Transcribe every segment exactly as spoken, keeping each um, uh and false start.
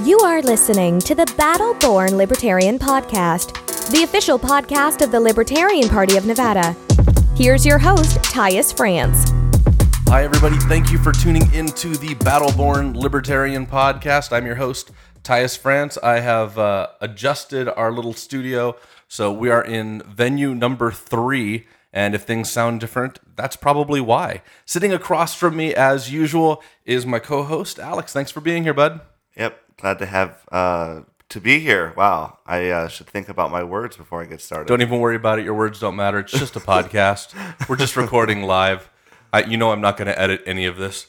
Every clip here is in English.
You are listening to the Battle-Born Libertarian Podcast, the official podcast of the Libertarian Party of Nevada. Here's your host, Tyus France. Hi, everybody. Thank you for tuning into the Battle-Born Libertarian Podcast. I'm your host, Tyus France. I have uh, adjusted our little studio, so we are in venue number three. And if things sound different, that's probably why. Sitting across from me, as usual, is my co-host, Alex. Thanks for being here, bud. Yep, glad to have uh, to be here. Wow, I uh, should think about my words before I get started. Don't even worry about it. Your words don't matter. It's just a podcast. We're just recording live. I, you know I'm not going to edit any of this.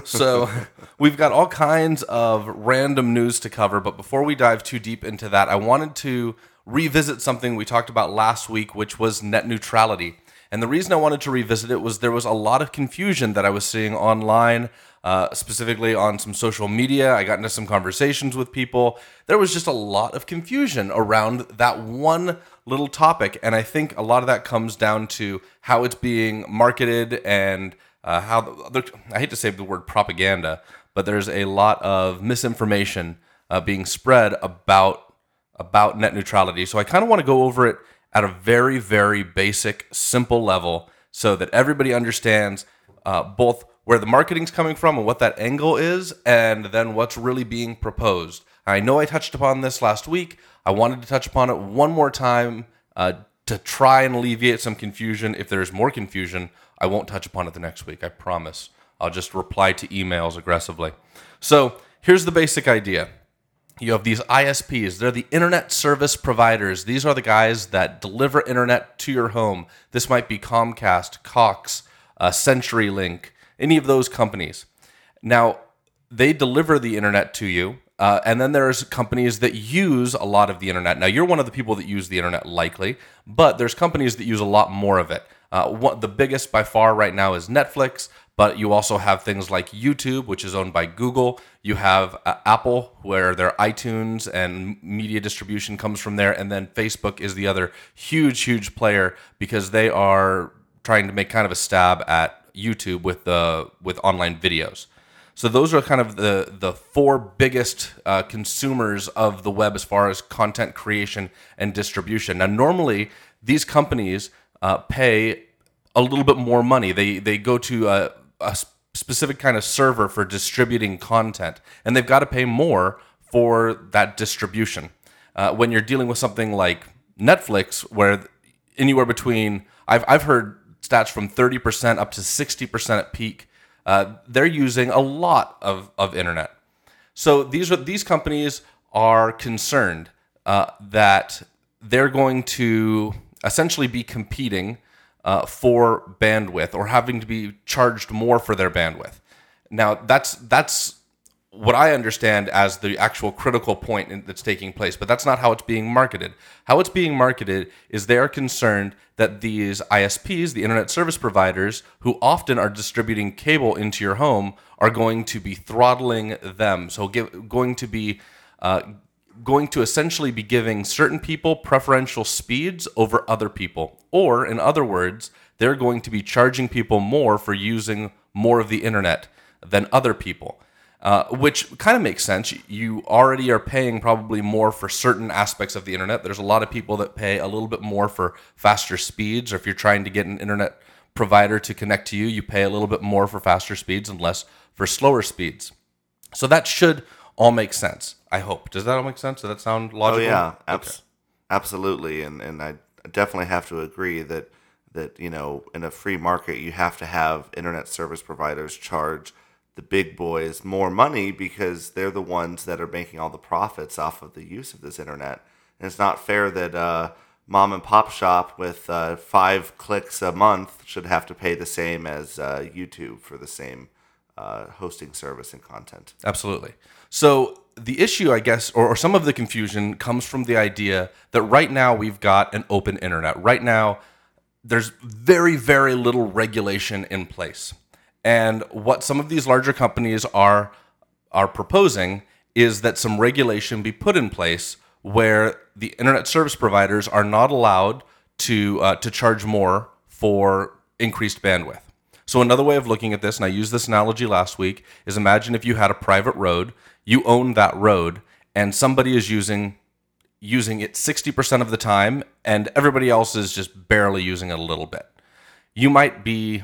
So we've got all kinds of random news to cover. But before we dive too deep into that, I wanted to revisit something we talked about last week, which was net neutrality. And the reason I wanted to revisit it was there was a lot of confusion that I was seeing online, uh, specifically on some social media. I got into some conversations with people. There was just a lot of confusion around that one little topic. And I think a lot of that comes down to how it's being marketed and uh, how, the, I hate to say the word propaganda, but there's a lot of misinformation uh, being spread about, about net neutrality. So I kind of want to go over it at a very, very basic, simple level so that everybody understands uh, both where the marketing's coming from and what that angle is, and then what's really being proposed. I know I touched upon this last week. I wanted to touch upon it one more time uh, to try and alleviate some confusion. If there's more confusion, I won't touch upon it the next week, I promise. I'll just reply to emails aggressively. So here's the basic idea. You have these I S Ps. They're the internet service providers. These are the guys that deliver internet to your home. This might be Comcast, Cox, uh, CenturyLink, any of those companies. Now, they deliver the internet to you, uh, and then there's companies that use a lot of the internet. Now, you're one of the people that use the internet likely, but there's companies that use a lot more of it. Uh, what, the biggest by far right now is Netflix, but you also have things like YouTube, which is owned by Google. You have uh, Apple, where their iTunes and media distribution comes from there. And then Facebook is the other huge, huge player because they are trying to make kind of a stab at YouTube with the with online videos. So those are kind of the, the four biggest uh, consumers of the web as far as content creation and distribution. Now, normally, these companies uh, pay a little bit more money. They, they go to a a specific kind of server for distributing content, and they've got to pay more for that distribution. Uh, when you're dealing with something like Netflix, where anywhere between, I've I've heard stats from thirty percent up to sixty percent at peak, uh, they're using a lot of, of internet. So these are these companies are concerned uh, that they're going to essentially be competing Uh, for bandwidth or having to be charged more for their bandwidth. Now, that's that's what I understand as the actual critical point in, that's taking place, but that's not how it's being marketed. How it's being marketed is they are concerned that these I S Ps, the internet service providers, who often are distributing cable into your home, are going to be throttling them. So give, going to be uh, going to essentially be giving certain people preferential speeds over other people. Or, in other words, they're going to be charging people more for using more of the internet than other people, uh, which kind of makes sense. You already are paying probably more for certain aspects of the internet. There's a lot of people that pay a little bit more for faster speeds, or if you're trying to get an internet provider to connect to you, you pay a little bit more for faster speeds and less for slower speeds. So that should all make sense, I hope. Does that all make sense? Does that sound logical? Oh, yeah, abs- okay. absolutely. And and I definitely have to agree that, that, you know, in a free market, you have to have internet service providers charge the big boys more money because they're the ones that are making all the profits off of the use of this internet. And it's not fair that uh, mom and pop shop with uh, five clicks a month should have to pay the same as uh, YouTube for the same uh, hosting service and content. Absolutely. So the issue, I guess, or, or some of the confusion comes from the idea that right now we've got an open internet. Right now, there's very, very little regulation in place. And what some of these larger companies are are proposing is that some regulation be put in place where the internet service providers are not allowed to uh, to charge more for increased bandwidth. So another way of looking at this, and I used this analogy last week, is imagine if you had a private road, you own that road, and somebody is using using it sixty percent of the time, and everybody else is just barely using it a little bit. You might be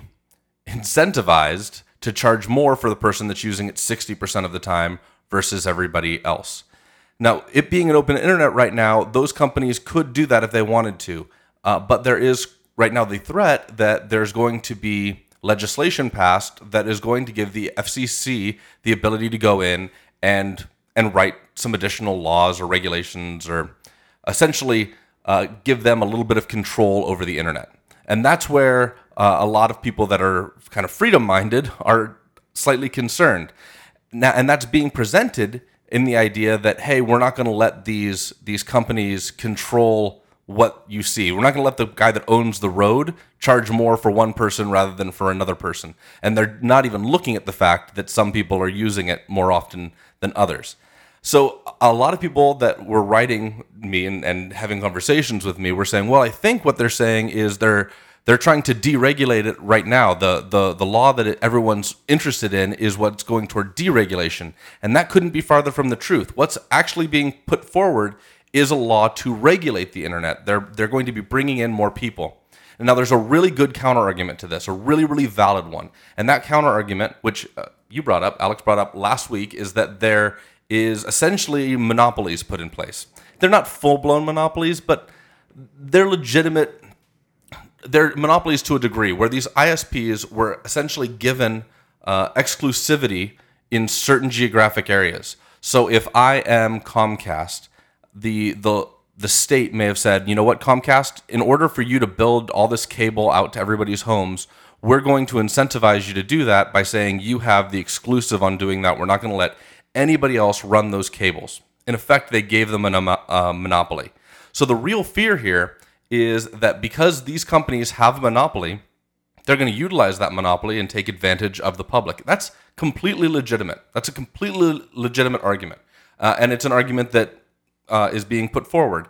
incentivized to charge more for the person that's using it sixty percent of the time versus everybody else. Now, it being an open internet right now, those companies could do that if they wanted to, uh, but there is right now the threat that there's going to be legislation passed that is going to give the F C C the ability to go in and and write some additional laws or regulations, or essentially uh, give them a little bit of control over the internet. And that's where uh, a lot of people that are kind of freedom-minded are slightly concerned. Now, and that's being presented in the idea that, hey, we're not going to let these these companies control what you see. We're not going to let the guy that owns the road charge more for one person rather than for another person. And they're not even looking at the fact that some people are using it more often than others. So a lot of people that were writing me and, and having conversations with me were saying, well, I think what they're saying is they're they're trying to deregulate it right now. The the the law that everyone's interested in is what's going toward deregulation. And that couldn't be farther from the truth. What's actually being put forward is a law to regulate the internet. They're they're going to be bringing in more people. And now there's a really good counter argument to this, a really, really valid one. And that counter argument, which uh, you brought up, Alex brought up last week, is that there is essentially monopolies put in place. They're not full-blown monopolies, but they're legitimate. They're monopolies to a degree, where these I S Ps were essentially given uh, exclusivity in certain geographic areas. So if I am Comcast, the the the state may have said, you know what, Comcast, in order for you to build all this cable out to everybody's homes, we're going to incentivize you to do that by saying you have the exclusive on doing that. We're not going to let anybody else run those cables. In effect, they gave them a uh, monopoly. So the real fear here is that because these companies have a monopoly, they're going to utilize that monopoly and take advantage of the public. That's completely legitimate. That's a completely legitimate argument. Uh, and it's an argument that uh, is being put forward.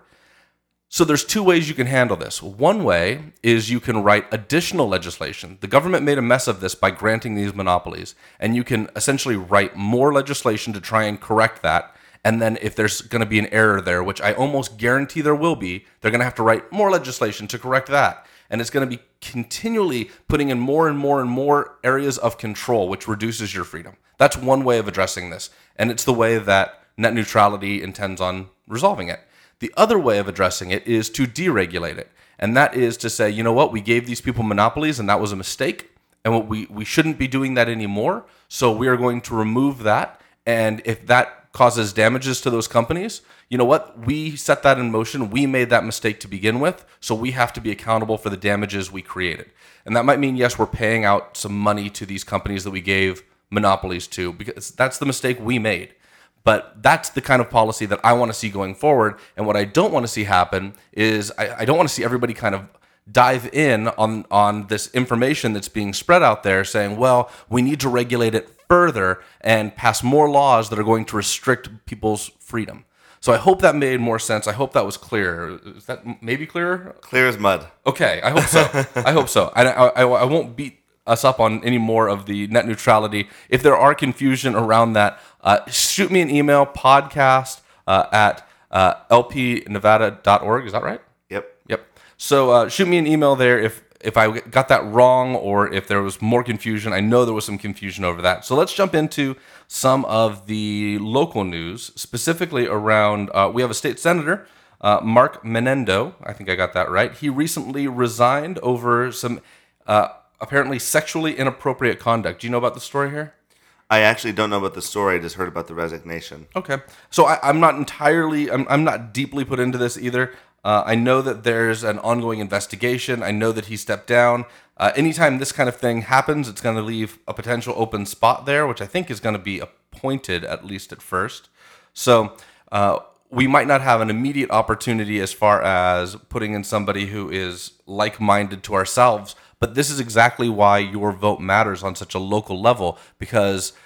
So there's two ways you can handle this. One way is you can write additional legislation. The government made a mess of this by granting these monopolies, and you can essentially write more legislation to try and correct that. And then if there's going to be an error there, which I almost guarantee there will be, they're going to have to write more legislation to correct that. And it's going to be continually putting in more and more and more areas of control, which reduces your freedom. That's one way of addressing this. And it's the way that net neutrality intends on resolving it. The other way of addressing it is to deregulate it. And that is to say, you know what, we gave these people monopolies and that was a mistake. And what we, we shouldn't be doing that anymore. So we are going to remove that. And if that causes damages to those companies, you know what, we set that in motion. We made that mistake to begin with. So we have to be accountable for the damages we created. And that might mean, yes, we're paying out some money to these companies that we gave monopolies to, because that's the mistake we made. But that's the kind of policy that I want to see going forward. And what I don't want to see happen is I, I don't want to see everybody kind of dive in on, on this information that's being spread out there saying, well, we need to regulate it further and pass more laws that are going to restrict people's freedom. So I hope that made more sense. I hope that was clear. Is that maybe clearer? Clear as mud. Okay, I hope so. I hope so. I, I, I won't beat us up on any more of the net neutrality. If there are confusion around that, uh, shoot me an email, podcast uh, at uh, l p nevada dot org. Is that right? Yep. Yep. So uh, shoot me an email there if if I got that wrong or if there was more confusion. I know there was some confusion over that. So let's jump into some of the local news, specifically around, uh, we have a state senator, uh, Mark Menendo. I think I got that right. He recently resigned over some uh, apparently sexually inappropriate conduct. Do you know about the story here? I actually don't know about the story. I just heard about the resignation. Okay. So I, I'm not entirely, I'm, I'm not deeply put into this either. Uh, I know that there's an ongoing investigation. I know that he stepped down. Uh, anytime this kind of thing happens, it's going to leave a potential open spot there, which I think is going to be appointed, at least at first. So uh, we might not have an immediate opportunity as far as putting in somebody who is like-minded to ourselves, but this is exactly why your vote matters on such a local level, because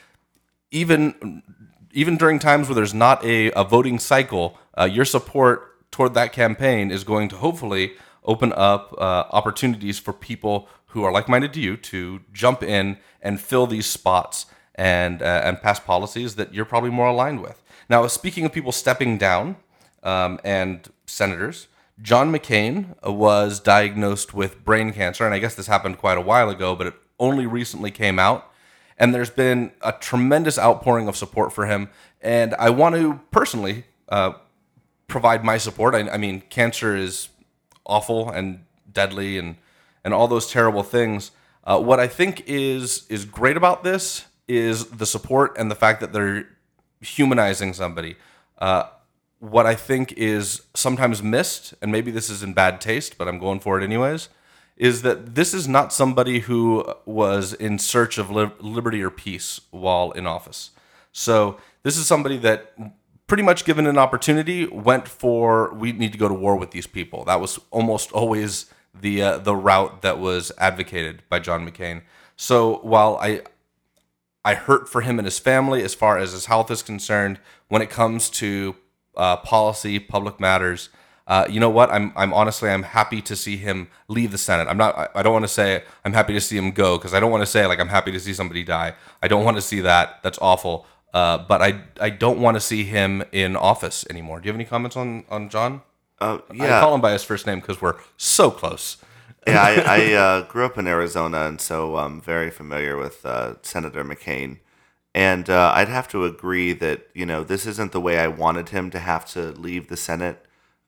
even even during times where there's not a, a voting cycle, uh, your support toward that campaign is going to hopefully open up uh, opportunities for people who are like-minded to you to jump in and fill these spots and uh, and pass policies that you're probably more aligned with. Now, speaking of people stepping down um, and senators, John McCain was diagnosed with brain cancer, and I guess this happened quite a while ago, but it only recently came out. And there's been a tremendous outpouring of support for him. And I want to personally uh, provide my support. I, I mean, cancer is awful and deadly and, and all those terrible things. Uh, what I think is is great about this is the support and the fact that they're humanizing somebody. Uh, what I think is sometimes missed, and maybe this is in bad taste, but I'm going for it anyways, is that this is not somebody who was in search of li- liberty or peace while in office. So this is somebody that, pretty much given an opportunity, went for, we need to go to war with these people. That was almost always the uh, the route that was advocated by John McCain. So while I I hurt for him and his family as far as his health is concerned, when it comes to uh, policy, public matters, Uh, you know what? I'm I'm honestly I'm happy to see him leave the Senate. I'm not. I, I don't want to say I'm happy to see him go, because I don't want to say like I'm happy to see somebody die. I don't want to see that. That's awful. Uh, but I I don't want to see him in office anymore. Do you have any comments on on John? Uh, yeah, I call him by his first name because we're so close. yeah, I, I uh, grew up in Arizona, and so I'm very familiar with uh, Senator McCain. And uh, I'd have to agree that, you know, this isn't the way I wanted him to have to leave the Senate.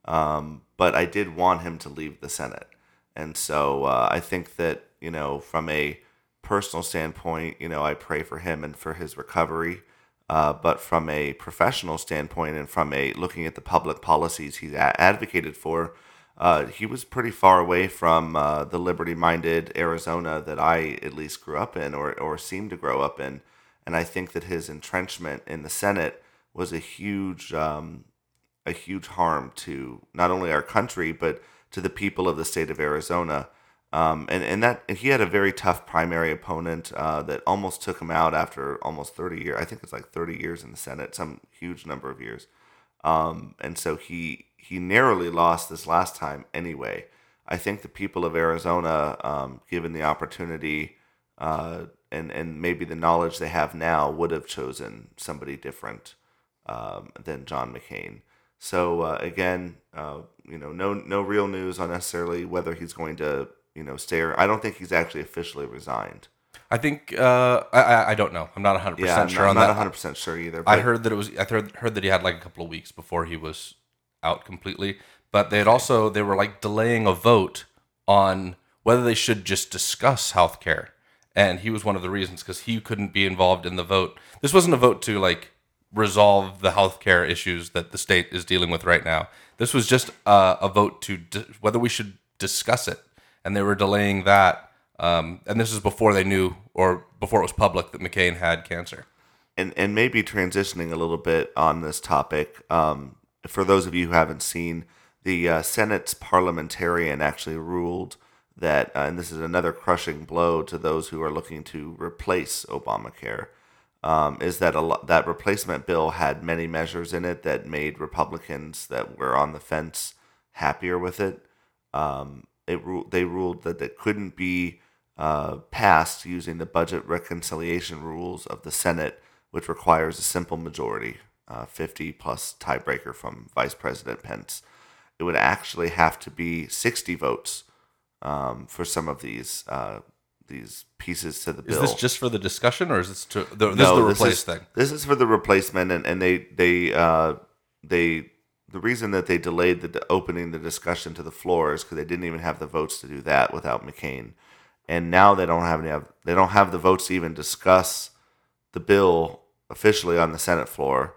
Um, but I did want him to leave the Senate. And so uh, I think that, you know, from a personal standpoint, you know, I pray for him and for his recovery. Uh, but from a professional standpoint and from a looking at the public policies he's a- advocated for, uh, he was pretty far away from uh, the liberty-minded Arizona that I at least grew up in or, or seemed to grow up in. And I think that his entrenchment in the Senate was a huge um, a huge harm to not only our country, but to the people of the state of Arizona. Um, and, and that and he had a very tough primary opponent uh, that almost took him out after almost thirty years. I think it's like thirty years in the Senate, some huge number of years. Um, and so he he narrowly lost this last time anyway. I think the people of Arizona, um, given the opportunity uh, and, and maybe the knowledge they have now, would have chosen somebody different um, than John McCain. So uh, again, uh, you know, no no real news on necessarily whether he's going to, you know, stay or I don't think he's actually officially resigned. I think uh, I I don't know. I'm not one hundred Yeah, percent I'm sure not, on not that. one hundred percent sure either. I but- heard that it was. I heard heard that he had like a couple of weeks before he was out completely. But they had also they were like delaying a vote on whether they should just discuss healthcare, and he was one of the reasons because he couldn't be involved in the vote. This wasn't a vote to like resolve the healthcare issues that the state is dealing with right now. This was just uh, a vote to di- whether we should discuss it, and they were delaying that. Um, and this is before they knew, or before it was public, that McCain had cancer. And and maybe transitioning a little bit on this topic, um, for those of you who haven't seen, the uh, Senate's parliamentarian actually ruled that, uh, and this is another crushing blow to those who are looking to replace Obamacare, um, is that a lo- that replacement bill had many measures in it that made Republicans that were on the fence happier with it. Um, it ru- they ruled that it couldn't be uh, passed using the budget reconciliation rules of the Senate, which requires a simple majority, uh, fifty plus tiebreaker from Vice President Pence. It would actually have to be sixty votes um, for some of these uh, these pieces to the bill. Is this just for the discussion, or is this to the, this No, is the this replace is- thing? This is for the replacement, and, and they they uh, they the reason that they delayed the opening the discussion to the floor is because they didn't even have the votes to do that without McCain, and now they don't have any they don't have the votes to even discuss the bill officially on the Senate floor,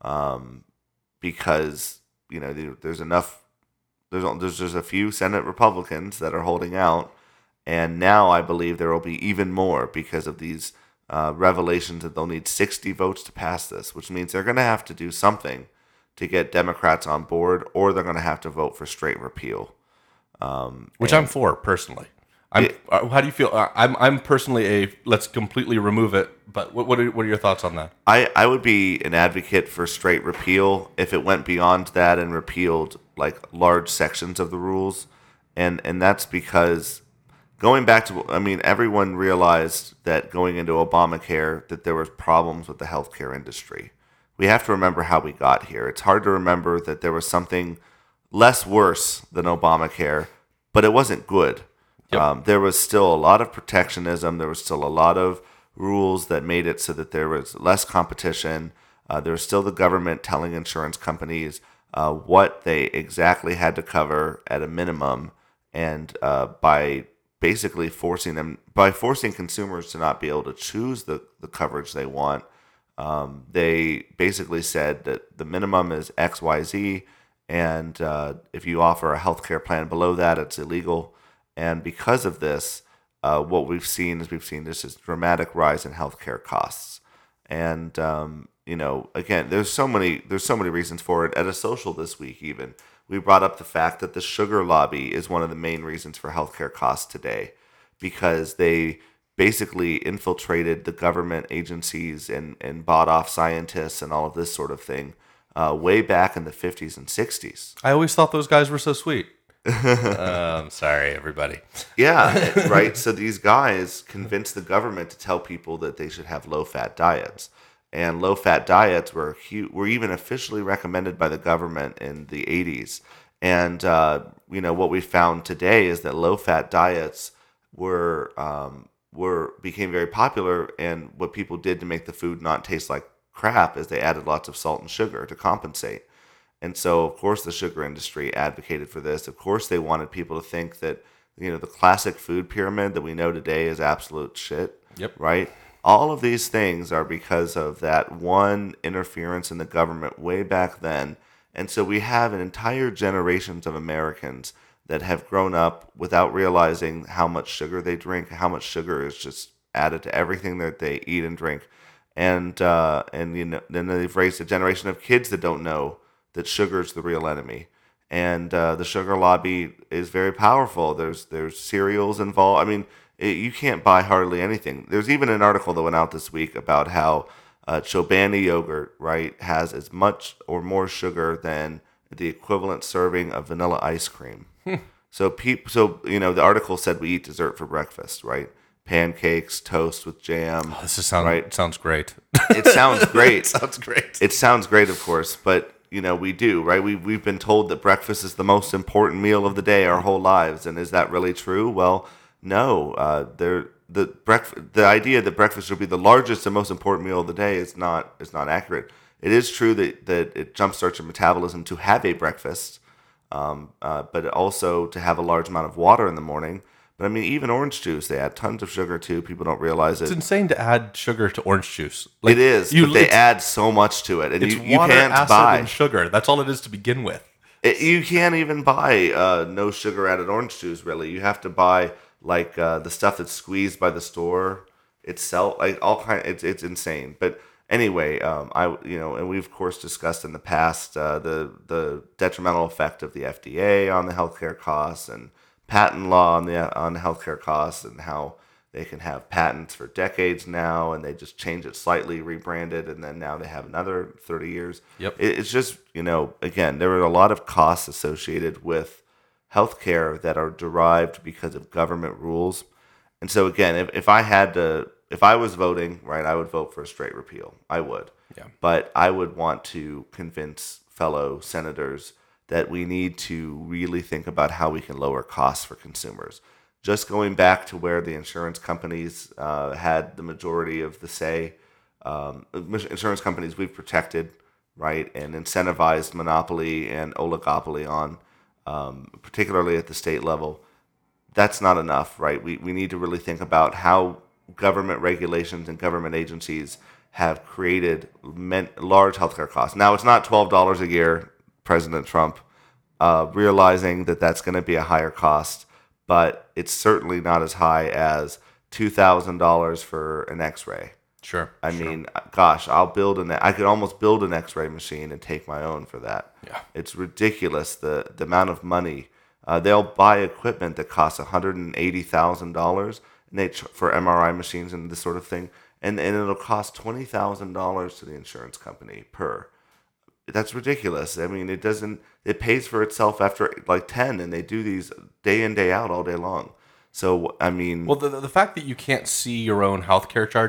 um, because you know there- there's enough there's there's just a few Senate Republicans that are holding out. And now I believe there will be even more because of these uh, revelations that they'll need sixty votes to pass this, which means they're going to have to do something to get Democrats on board, or they're going to have to vote for straight repeal. Um, Which and I'm for personally. I'm. It- uh, how do you feel? Uh, I'm. I'm personally a let's completely remove it. But what what are, what are your thoughts on that? I, I would be an advocate for straight repeal if it went beyond that and repealed like large sections of the rules, and and that's because. Going back to, I mean, everyone realized that going into Obamacare that there was problems with the healthcare industry. we have to remember how we got here. It's hard to remember that there was something less worse than Obamacare, but it wasn't good. Yep. Um, there was still a lot of protectionism. There was still a lot of rules that made it so that there was less competition. Uh, there was still the government telling insurance companies uh, what they exactly had to cover at a minimum, and uh, by basically forcing them, by forcing consumers to not be able to choose the, the coverage they want, um, they basically said that the minimum is X Y Z, and uh, if you offer a healthcare plan below that, it's illegal. And because of this, uh, what we've seen is we've seen this is dramatic rise in healthcare costs. And um, you know, again, there's so many there's so many reasons for it. At a social this week, even we brought up the fact that the sugar lobby is one of the main reasons for healthcare costs today, because they basically infiltrated the government agencies and and bought off scientists and all of this sort of thing uh, way back in the fifties and sixties. I always thought those guys were so sweet. um, sorry, everybody. Yeah, right. So these guys convinced the government to tell people that they should have low-fat diets, and low-fat diets were hu- were even officially recommended by the government in the eighties. And uh, you know what we found today is that low-fat diets were um, were became very popular, and what people did to make the food not taste like crap is they added lots of salt and sugar to compensate. And so, of course, the sugar industry advocated for this. Of course, they wanted people to think that, you know, the classic food pyramid that we know today is absolute shit. Yep. Right? All of these things are because of that one interference in the government way back then. And so we have an entire generations of Americans that have grown up without realizing how much sugar they drink, how much sugar is just added to everything that they eat and drink. And, uh, and you know, then they've raised a generation of kids that don't know that sugar is the real enemy, and uh, the sugar lobby is very powerful. There's there's cereals involved. I mean, it, you can't buy hardly anything. There's even an article that went out this week about how uh, Chobani yogurt, right, has as much or more sugar than the equivalent serving of vanilla ice cream. so peop, so you know, the article said we eat dessert for breakfast, right? Pancakes, toast with jam. Oh, this is sound, right? sounds great. It sounds great. It sounds great. It sounds great, of course, but you know, we do, right? We, we've been told that breakfast is the most important meal of the day our whole lives. And is that really true? Well, no. Uh, there, the breakfast, the idea that breakfast should be the largest and most important meal of the day is not is not accurate. It is true that, that it jumpstarts your metabolism to have a breakfast, um, uh, but also to have a large amount of water in the morning. But I mean, even orange juice, they add tons of sugar too. People don't realize it. It's insane to add sugar to orange juice. Like, it is, you, but they add so much to it, and it's you, you water, can't acid, buy and sugar. That's all it is to begin with. It, you can't even buy uh, no sugar added orange juice. Really, you have to buy like uh, the stuff that's squeezed by the store itself. Like all kind, it's it's insane. But anyway, um, I you know, and we've of course discussed in the past uh, the the detrimental effect of the F D A on the healthcare costs and patent law on the on healthcare costs, and how they can have patents for decades now, and they just change it slightly, rebrand it, and then now they have another thirty years. Yep. It, it's just, you know, again, there are a lot of costs associated with healthcare that are derived because of government rules. And so again, if, if I had to, if I was voting, right, I would vote for a straight repeal. I would. Yeah. But I would want to convince fellow senators that we need to really think about how we can lower costs for consumers. Just going back to where the insurance companies uh, had the majority of the say, um, insurance companies we've protected, right, and incentivized monopoly and oligopoly on, um, particularly at the state level. That's not enough, right? We we need to really think about how government regulations and government agencies have created large healthcare costs. Now, it's not twelve dollars a year, President Trump, uh, realizing that that's going to be a higher cost, but it's certainly not as high as two thousand dollars for an x-ray. Sure. I sure. mean, gosh, I'll build an, I could almost build an x-ray machine and take my own for that. Yeah. It's ridiculous, the, the amount of money. Uh, they'll buy equipment that costs one hundred eighty thousand dollars and they ch- for M R I machines and this sort of thing, and, and it'll cost twenty thousand dollars to the insurance company per. That's ridiculous. I mean, it doesn't, it pays for itself after like ten, and they do these day in, day out all day long. So, I mean... Well, the, the fact that you can't see your own healthcare charges,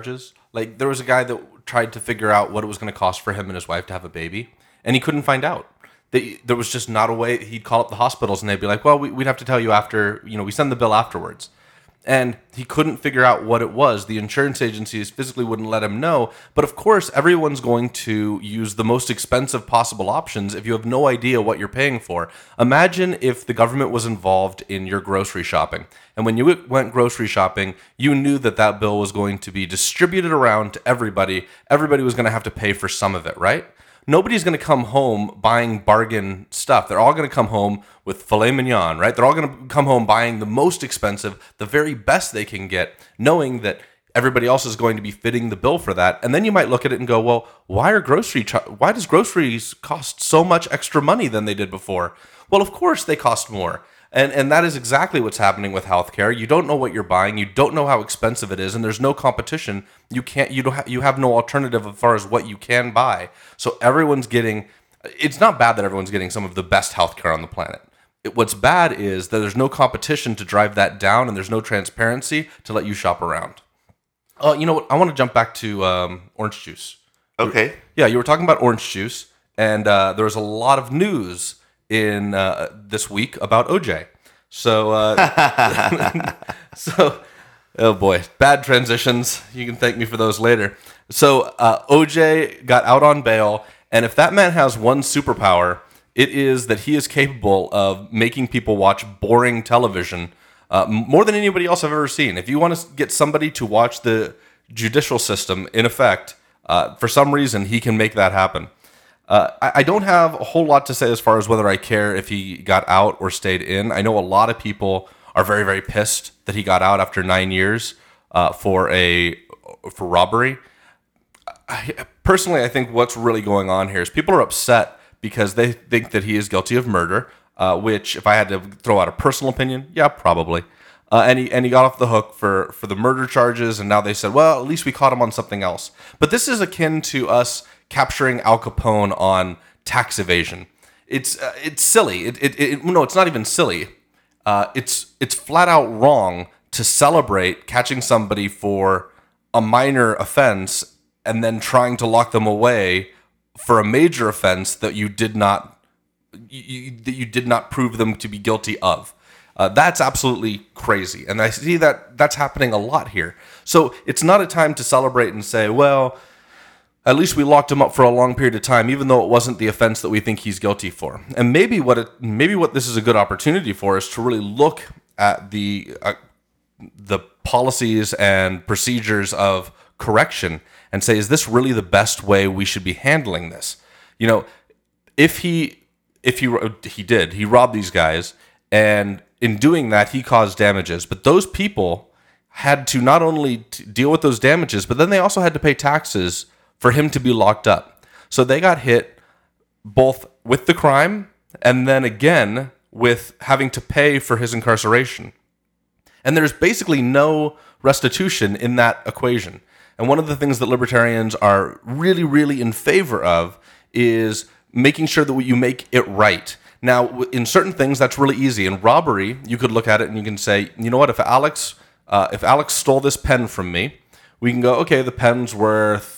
Like, there was a guy that tried to figure out what it was going to cost for him and his wife to have a baby, and he couldn't find out. They, there was just not a way. He'd call up the hospitals, and they'd be like, well, we, we'd have to tell you after, you know, we send the bill afterwards. And he couldn't figure out what it was. The insurance agencies physically wouldn't let him know. But of course, everyone's going to use the most expensive possible options if you have no idea what you're paying for. Imagine if the government was involved in your grocery shopping. And when you went grocery shopping, you knew that that bill was going to be distributed around to everybody. Everybody was going to have to pay for some of it, right? Nobody's going to come home buying bargain stuff. They're all going to come home with filet mignon, right? They're all going to come home buying the most expensive, the very best they can get, knowing that everybody else is going to be fitting the bill for that. And then you might look at it and go, well, why are grocery ch- why does groceries cost so much extra money than they did before? Well, of course they cost more. And and that is exactly what's happening with healthcare. You don't know what you're buying. You don't know how expensive it is, and there's no competition. You can't. You don't. Ha- you have no alternative as far as what you can buy. So everyone's getting. It's not bad that everyone's getting some of the best healthcare on the planet. It, what's bad is that there's no competition to drive that down, and there's no transparency to let you shop around. Oh, uh, you know what? I want to jump back to um, orange juice. Okay. Yeah, you were talking about orange juice, and uh, there was a lot of news in uh, this week about O J. So, uh, so, oh boy, bad transitions. You can thank me for those later. So, uh, O J got out on bail, and if that man has one superpower, it is that he is capable of making people watch boring television uh, more than anybody else I've ever seen. If you want to get somebody to watch the judicial system in effect, uh, for some reason, he can make that happen. Uh, I, I don't have a whole lot to say as far as whether I care if he got out or stayed in. I know a lot of people are very, very pissed that he got out after nine years uh, for a for robbery. I, personally, I think what's really going on here is people are upset because they think that he is guilty of murder, uh, which, if I had to throw out a personal opinion, yeah, probably. Uh, and he and he got off the hook for, for the murder charges, and now they said, well, at least we caught him on something else. But this is akin to us capturing Al Capone on tax evasion. It's uh, it's silly. It, it, it no, it's not even silly. Uh, it's it's flat out wrong to celebrate catching somebody for a minor offense and then trying to lock them away for a major offense that you did not you, that you did not prove them to be guilty of. Uh, that's absolutely crazy, and I see that that's happening a lot here. So it's not a time to celebrate and say, well, at least we locked him up for a long period of time, even though it wasn't the offense that we think he's guilty for. And maybe what it, maybe what this is a good opportunity for is to really look at the uh, the policies and procedures of correction and say, is this really the best way we should be handling this? You know, if he if he he did he robbed these guys, and in doing that he caused damages, but those people had to not only to deal with those damages, but then they also had to pay taxes for him to be locked up. So they got hit both with the crime and then again with having to pay for his incarceration. And there's basically no restitution in that equation. And one of the things that libertarians are really, really in favor of is making sure that you make it right. Now, in certain things, that's really easy. In robbery, you could look at it and you can say, you know what, if Alex, uh, if Alex stole this pen from me, we can go, okay, the pen's worth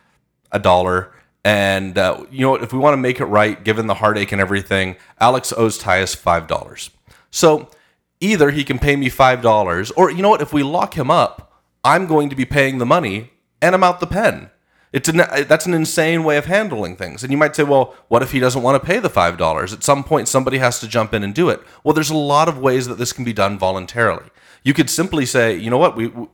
a dollar, and uh, you know what, if we want to make it right, given the heartache and everything, Alex owes Tyus five dollars. So either he can pay me five dollars, or you know what, if we lock him up, I'm going to be paying the money and I'm out the pen. It's an, that's an insane way of handling things. And you might say, well, what if he doesn't want to pay the five dollars? At some point, somebody has to jump in and do it. Well, there's a lot of ways that this can be done voluntarily. You could simply say, you know what, we, we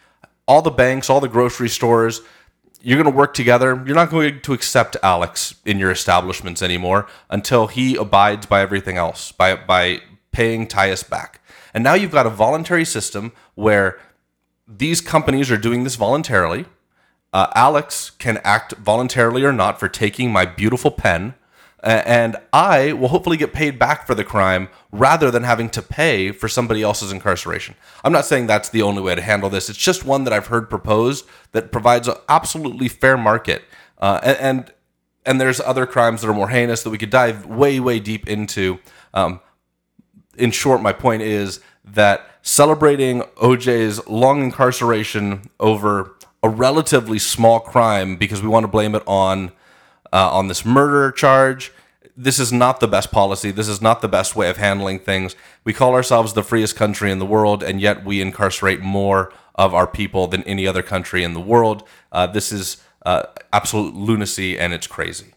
all the banks, all the grocery stores, you're going to work together. You're not going to accept Alex in your establishments anymore until he abides by everything else, by by paying Tyus back. And now you've got a voluntary system where these companies are doing this voluntarily. Uh, Alex can act voluntarily or not for taking my beautiful pen, and I will hopefully get paid back for the crime rather than having to pay for somebody else's incarceration. I'm not saying that's the only way to handle this. It's just one that I've heard proposed that provides an absolutely fair market. Uh, and, and and there's other crimes that are more heinous that we could dive way, way deep into. Um, in short, my point is that celebrating O J's long incarceration over a relatively small crime because we want to blame it on uh, on this murder charge. This is not the best policy. This is not the best way of handling things. We call ourselves the freest country in the world, and yet we incarcerate more of our people than any other country in the world. Uh, this is uh, absolute lunacy, and it's crazy.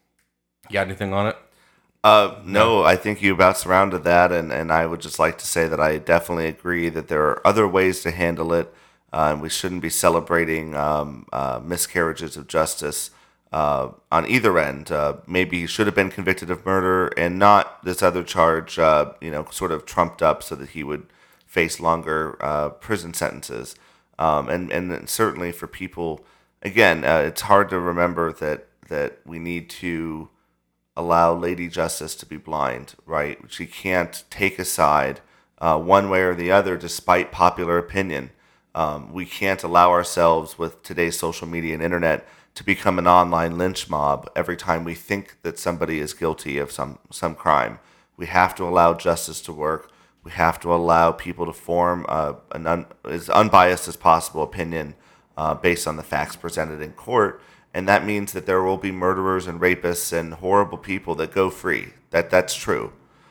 You got anything on it? Uh, no, I think you about surrounded that, and, and I would just like to say that I definitely agree that there are other ways to handle it, uh, and we shouldn't be celebrating um, uh, miscarriages of justice uh, on either end. Uh, maybe he should have been convicted of murder and not this other charge, uh, you know, sort of trumped up so that he would face longer uh, prison sentences. Um, and, and certainly for people, again, uh, it's hard to remember that, that we need to allow Lady Justice to be blind, right? She can't take a side uh, one way or the other despite popular opinion. Um, we can't allow ourselves with today's social media and internet to become an online lynch mob every time we think that somebody is guilty of some, some crime. We have to allow justice to work. We have to allow people to form uh, an un- as unbiased as possible opinion uh, based on the facts presented in court. And that means that there will be murderers and rapists and horrible people that go free. That that's true.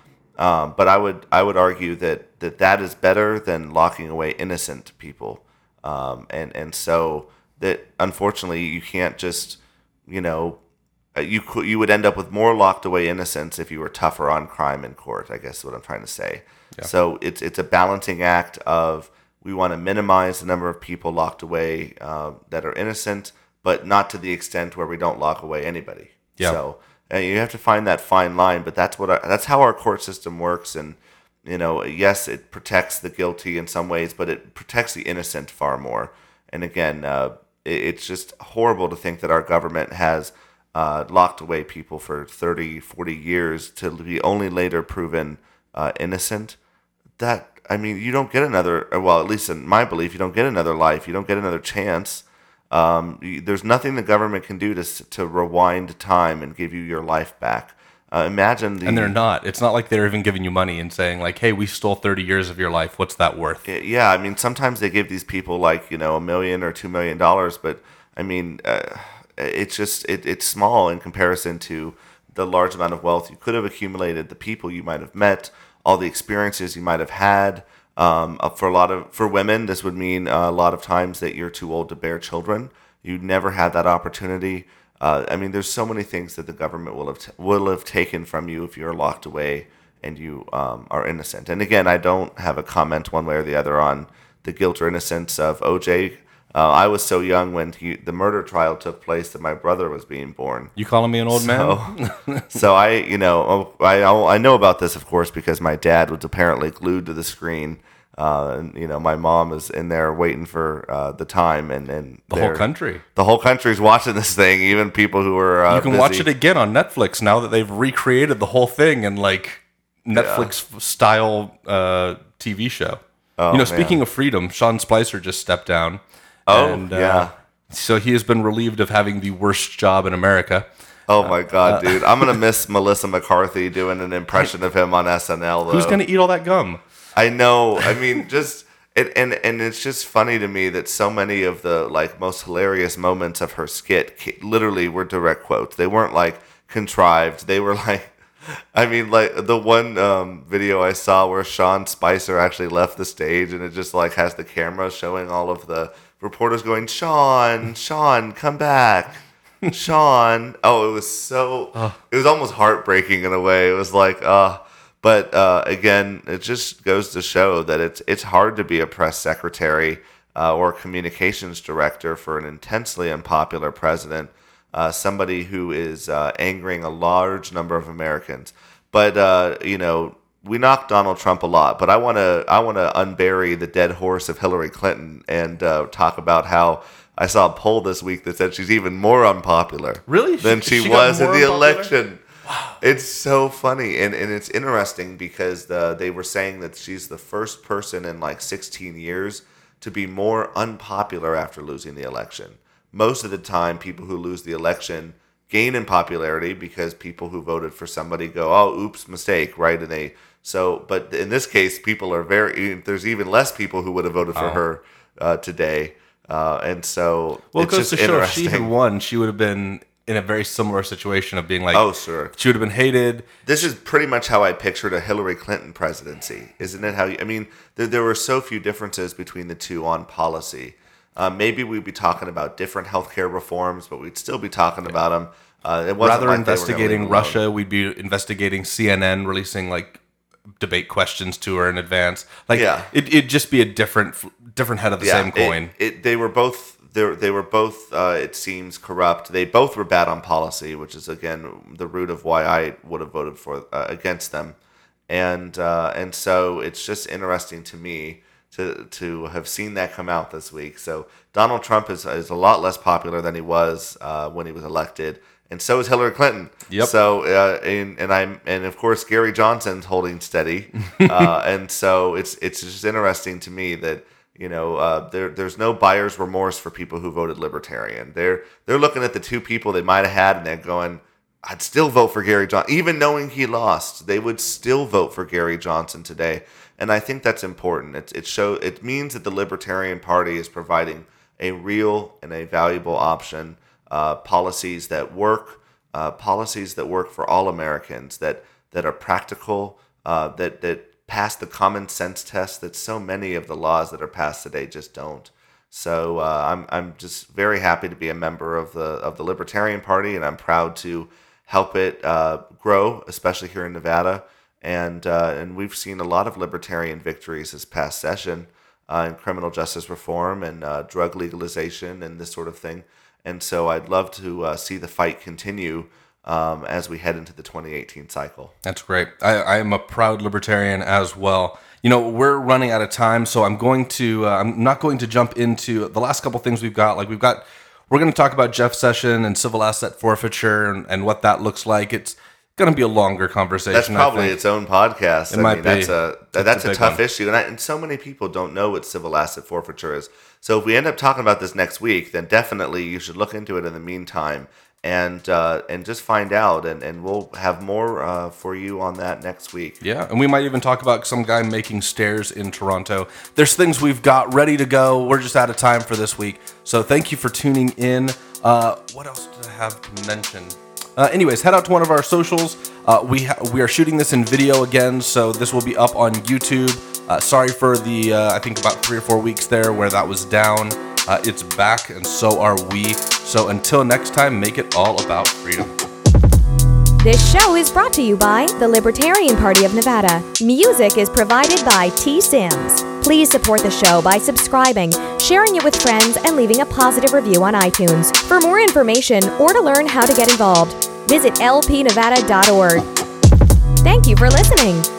Um, but I would I would argue that, that that is better than locking away innocent people. Um, and and so that unfortunately you can't just you know you could, you would end up with more locked away innocents if you were tougher on crime in court. I guess is what I'm trying to say. Yeah. So it's it's a balancing act of we want to minimize the number of people locked away uh, that are innocent, but not to the extent where we don't lock away anybody. Yeah. So uh, you have to find that fine line, but that's what our, that's how our court system works. And you know, yes, it protects the guilty in some ways, but it protects the innocent far more. And again, uh, it, it's just horrible to think that our government has uh, locked away people for thirty, forty years to be only later proven uh, innocent. That I mean, you don't get another. Well, at least in my belief, you don't get another life. You don't get another chance. Um, there's nothing the government can do to to rewind time and give you your life back. Uh, imagine the, and they're not. It's not like they're even giving you money and saying like, "Hey, we stole thirty years of your life. What's that worth?" Yeah, I mean, sometimes they give these people like you know a million or two million dollars, but I mean, uh, it's just it, it's small in comparison to the large amount of wealth you could have accumulated, the people you might have met, all the experiences you might have had. Um, for a lot of for women, this would mean uh, a lot of times that you're too old to bear children. You never had that opportunity. Uh, I mean, there's so many things that the government will have t- will have taken from you if you're locked away and you um, are innocent. And again, I don't have a comment one way or the other on the guilt or innocence of O J. Uh, I was so young when he, the murder trial took place that my brother was being born. You calling me an old so, man? so I, you know, I I know about this, of course, because my dad was apparently glued to the screen. Uh, and, you know, my mom is in there waiting for uh, the time, and, and the whole country, the whole country's watching this thing. Even people who are uh, you can busy. watch it again on Netflix now that they've recreated the whole thing in like Netflix yeah. style uh, T V show. Oh, you know, speaking man. of freedom, Sean Spicer just stepped down. Oh, and, uh, yeah. So he has been relieved of having the worst job in America. Oh, my God, uh, dude. I'm going to miss Melissa McCarthy doing an impression I, of him on S N L, though. Who's going to eat all that gum? I know. I mean, just... It, and, and it's just funny to me that so many of the, like, most hilarious moments of her skit literally were direct quotes. They weren't, like, contrived. They were, like... I mean, like, the one um, video I saw where Sean Spicer actually left the stage, and it just, like, has the camera showing all of the... reporters going, Sean, Sean, come back. Sean. Oh, it was so, oh. It was almost heartbreaking in a way. It was like, uh, but uh, again, it just goes to show that it's it's hard to be a press secretary uh, or communications director for an intensely unpopular president, uh, somebody who is uh, angering a large number of Americans. But, uh, you know, we knock Donald Trump a lot, but I want to I want to unbury the dead horse of Hillary Clinton and uh, talk about how I saw a poll this week that said she's even more unpopular really? than she, she was in the unpopular? election. Wow. It's so funny, and, and it's interesting because the, they were saying that she's the first person in like sixteen years to be more unpopular after losing the election. Most of the time, people who lose the election gain in popularity because people who voted for somebody go, oh, oops, mistake, right? And they so, but in this case, people are very. There's even less people who would have voted for oh. her uh, today. Uh, and so Well, it it's goes just to show if she interesting. had won, she would have been in a very similar situation of being like, Oh, sure. she would have been hated. This is pretty much how I pictured a Hillary Clinton presidency, isn't it? How you, I mean, there, there were so few differences between the two on policy. Uh, maybe we'd be talking about different healthcare reforms, but we'd still be talking about them. Uh, it wasn't Rather like they were gonna investigating leave alone. Russia, we'd be investigating C N N releasing like debate questions to her in advance. Like, Yeah. it, it'd just be a different different head of the same it- coin. It, they were both. They were, they were both. Uh, it seems corrupt. They both were bad on policy, which is again the root of why I would have voted for uh, against them. And uh, and so it's just interesting to me to to have seen that come out this week. So Donald Trump is is a lot less popular than he was uh, when he was elected, and so is Hillary Clinton. Yep. So uh, and and I'm and of course Gary Johnson's holding steady, uh, and so it's it's just interesting to me that. You know, uh, there there's no buyer's remorse for people who voted Libertarian. They're they're looking at the two people they might have had, and they're going, "I'd still vote for Gary Johnson, even knowing he lost. They would still vote for Gary Johnson today." And I think that's important. It it show it means that the Libertarian Party is providing a real and a valuable option, uh, policies that work, uh, policies that work for all Americans, that that are practical, uh, that that. pass the common sense test that so many of the laws that are passed today just don't. So uh, I'm I'm just very happy to be a member of the of the Libertarian Party, and I'm proud to help it uh, grow, especially here in Nevada. And uh, and we've seen a lot of libertarian victories this past session uh, in criminal justice reform and uh, drug legalization and this sort of thing. And so I'd love to uh, see the fight continue. Um, as we head into the twenty eighteen cycle. That's great. I, I am a proud libertarian as well. You know, we're running out of time, so I'm going to. Uh, I'm not going to jump into the last couple things we've got. Like we've got, we're going to talk about Jeff Sessions and civil asset forfeiture and, and what that looks like. It's going to be a longer conversation. That's probably I think. its own podcast. It I might mean, be. That's a That's that's, a a, big tough one. issue, and, I, and so many people don't know what civil asset forfeiture is. So if we end up talking about this next week, then definitely you should look into it in the meantime. And uh, and just find out, and, and we'll have more uh, for you on that next week. Yeah, and we might even talk about some guy making stairs in Toronto. There's things we've got ready to go. We're just out of time for this week. So thank you for tuning in. Uh, what else did I have to mention? Uh, anyways, head out to one of our socials. Uh, we ha- we are shooting this in video again, so this will be up on YouTube. Uh, sorry for the, uh, I think about three or four weeks there where that was down. Uh, it's back, and so are we. So until next time, make it all about freedom. This show is brought to you by the Libertarian Party of Nevada. Music is provided by T. Sims. Please support the show by subscribing, sharing it with friends, and leaving a positive review on iTunes. For more information or to learn how to get involved, visit l p nevada dot org. Thank you for listening.